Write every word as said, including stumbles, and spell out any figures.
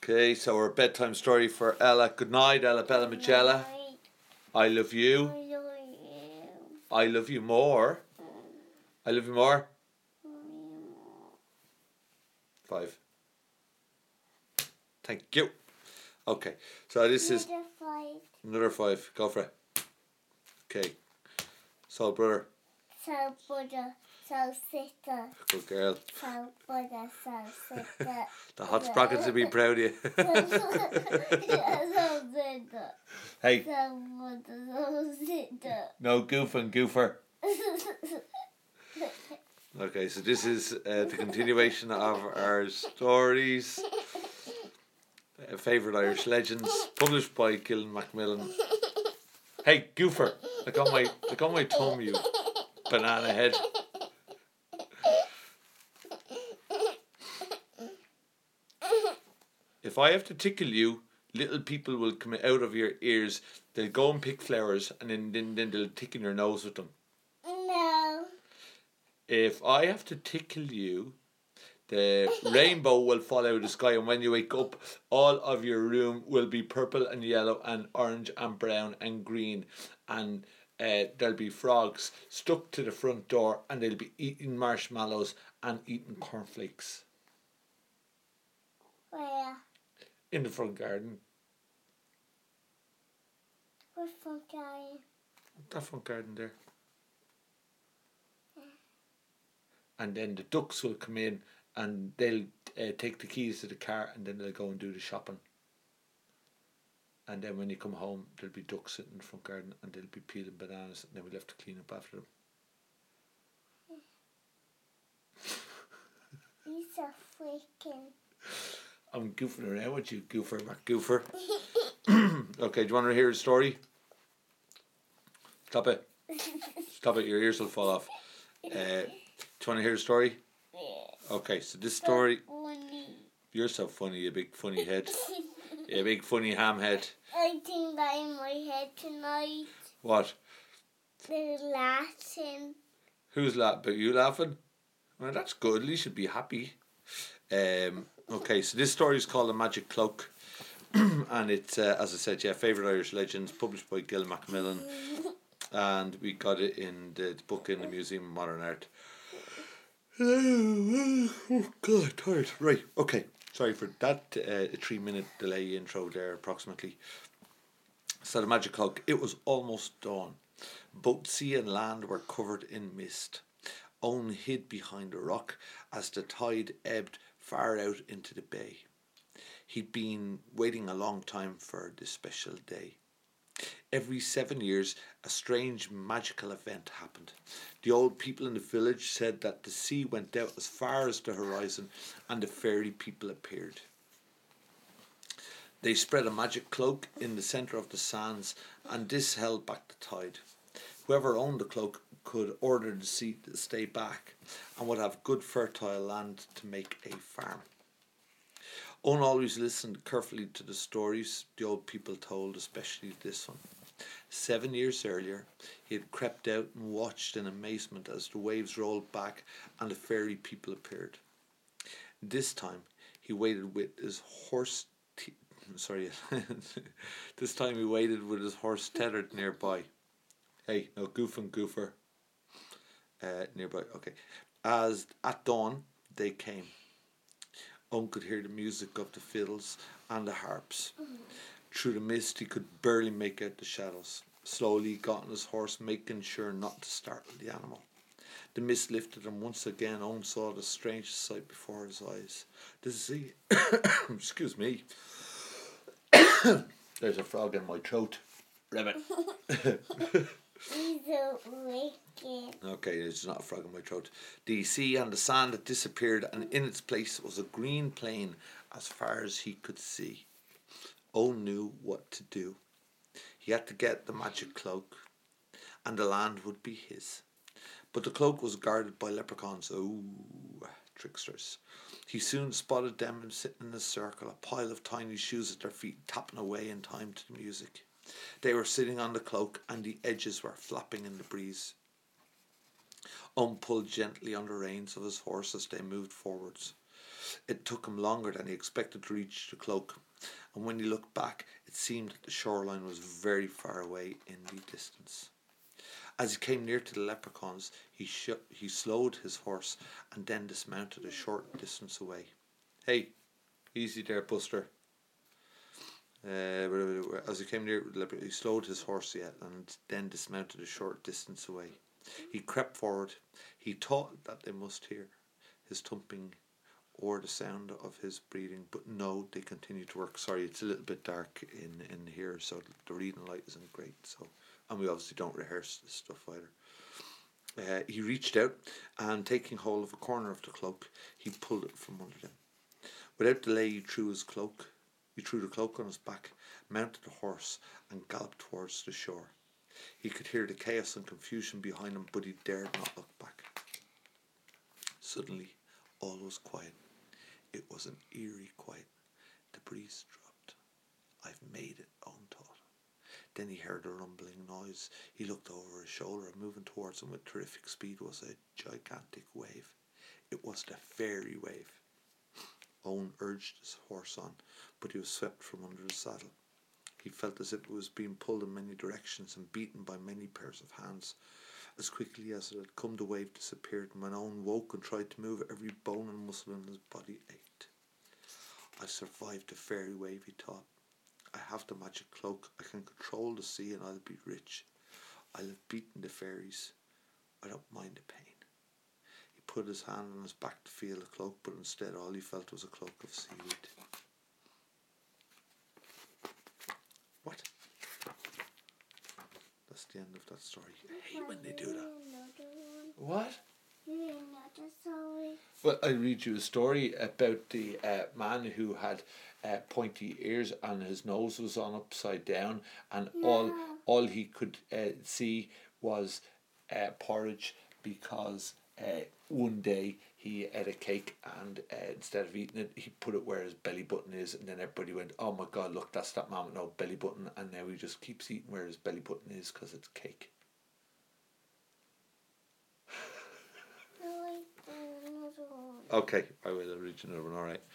Okay, so our bedtime story for Ella. Good night, Ella Bella Magella. I love you. I love you. I love you more. I love you more. Five. Thank you. Okay, so this is Another five. another five. Go for it. Okay. Soul brother. So brother, so sister. Good girl. So brother, so sister. The hot sprockets will be proud of you. So sister. Hey, So brother, so sister. no goofing, goofer. Okay, so this is uh, the continuation of our stories. Uh, Favourite Irish Legends, published by Gillen Macmillan. Hey, goofer, look on my, look on my thumb, you banana head. If I have to tickle you, little people will come out of your ears. They'll go and pick flowers, and then, then, then they'll tickle your nose with them. No. If I have to tickle you, the rainbow will fall out of the sky, and when you wake up, all of your room will be purple and yellow and orange and brown and green, and uh, there'll be frogs stuck to the front door, and they'll be eating marshmallows and eating cornflakes Where? in the front garden. What front garden? That front garden there. And then the ducks will come in, and they'll uh, take the keys to the car, and then they'll go and do the shopping. And then when you come home, there'll be ducks sitting in the front garden, and they'll be peeling bananas, and then we'll have to clean up after them. He's so freaking. I'm goofing around with you, goofer, Mac goofer. Okay, do you want to hear a story? Stop it. Stop it, your ears will fall off. Uh, do you want to hear a story? Yeah. Okay, so this story... Funny. You're so funny, you big funny head. You big funny ham head. I think that in my head tonight. What? They're laughing. Who's laughing? Are you laughing? Well, that's good. At least you'd be happy. Um, okay, so this story is called The Magic Cloak. And it's, uh, as I said, yeah, Favourite Irish Legends, published by Gil Macmillan. And we got it in the book in the Museum of Modern Art. Oh, God, tired. Right, okay. Sorry for that uh, three minute delay intro there, approximately. So the Magic Cloak, it was almost dawn. Both sea and land were covered in mist. Owen hid behind a rock as the tide ebbed far out into the bay. He'd been waiting a long time for this special day. Every seven years, a strange magical event happened. The old people in the village said that the sea went out as far as the horizon and the fairy people appeared. They spread a magic cloak in the centre of the sands, and this held back the tide. Whoever owned the cloak could order the sea to stay back and would have good fertile land to make a farm. Owen always listened carefully to the stories the old people told, especially this one. Seven years earlier, he had crept out and watched in amazement as the waves rolled back and the fairy people appeared. This time, he waited with his horse... Te- sorry, this time he waited with his horse tethered nearby. Hey, no goof and goofer. Uh, nearby, okay. As at dawn, they came. Owen could hear the music of the fiddles and the harps. Mm-hmm. Through the mist, he could barely make out the shadows. Slowly, he got on his horse, making sure not to startle the animal. The mist lifted, and once again, Owen saw the strangest sight before his eyes. The sea... Excuse me. There's a frog in my throat. Rabbit. He's so wicked. Okay, there's not a frog in my throat. The sea and the sand had disappeared, and in its place was a green plain as far as he could see. Owen knew what to do. He had to get the magic cloak, and the land would be his. But the cloak was guarded by leprechauns. Oh, tricksters. He soon spotted them sitting in a circle, a pile of tiny shoes at their feet, tapping away in time to the music. They were sitting on the cloak, and the edges were flapping in the breeze. Owen pulled gently on the reins of his horse as they moved forwards. It took him longer than he expected to reach the cloak, and when he looked back, it seemed that the shoreline was very far away in the distance. As he came near to the leprechauns, he sh- he slowed his horse and then dismounted a short distance away. "Hey, easy there, Buster." Uh, as he came near, he slowed his horse yet and then dismounted a short distance away. He crept forward. He thought that they must hear his thumping or the sound of his breathing, but no, they continued to work. Sorry, it's a little bit dark in, in here, so the reading light isn't great. So, and we obviously don't rehearse this stuff either. Uh, he reached out and, taking hold of a corner of the cloak, he pulled it from under them. Without delay, he threw his cloak. He threw the cloak on his back, mounted the horse, and galloped towards the shore. He could hear the chaos and confusion behind him, but he dared not look back. Suddenly, all was quiet. It was an eerie quiet. The breeze dropped. "I've made it," Owen thought. Then he heard a rumbling noise. He looked over his shoulder, and moving towards him with terrific speed was a gigantic wave. It was the fairy wave. Owen urged his horse on, but he was swept from under the saddle. He felt as if it was being pulled in many directions and beaten by many pairs of hands. As quickly as it had come, the wave disappeared, and when Owen woke and tried to move, every bone and muscle in his body ached. "I survived the fairy wave," he thought. "I have the magic cloak. I can control the sea and I'll be rich. I'll have beaten the fairies. I don't mind the pain." He put his hand on his back to feel the cloak, but instead all he felt was a cloak of seaweed. What? That's the end of that story. I hate when they do that. What? Another story. Well, I read you a story about the uh, man who had uh, pointy ears and his nose was on upside down, and No. all all he could uh, see was uh, porridge, because uh, one day he ate a cake and uh, instead of eating it, he put it where his belly button is, and then everybody went, "Oh my God, look, that's that man with no belly button," and now he just keeps eating where his belly button is because it's cake. Okay, I will read another one, alright.